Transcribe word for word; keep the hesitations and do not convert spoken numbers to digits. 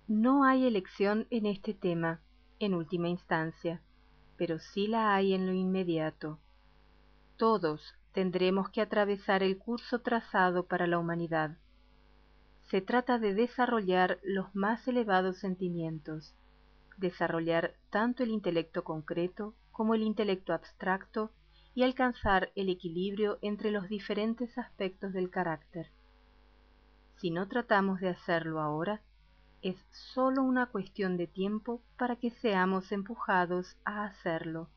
No hay elección en este tema, en última instancia, pero sí la hay en lo inmediato. Todos tendremos que atravesar el curso trazado para la humanidad. Se trata de desarrollar los más elevados sentimientos, desarrollar tanto el intelecto concreto como el intelecto abstracto y alcanzar el equilibrio entre los diferentes aspectos del carácter. Si no tratamos de hacerlo ahora, es sólo una cuestión de tiempo para que seamos empujados a hacerlo.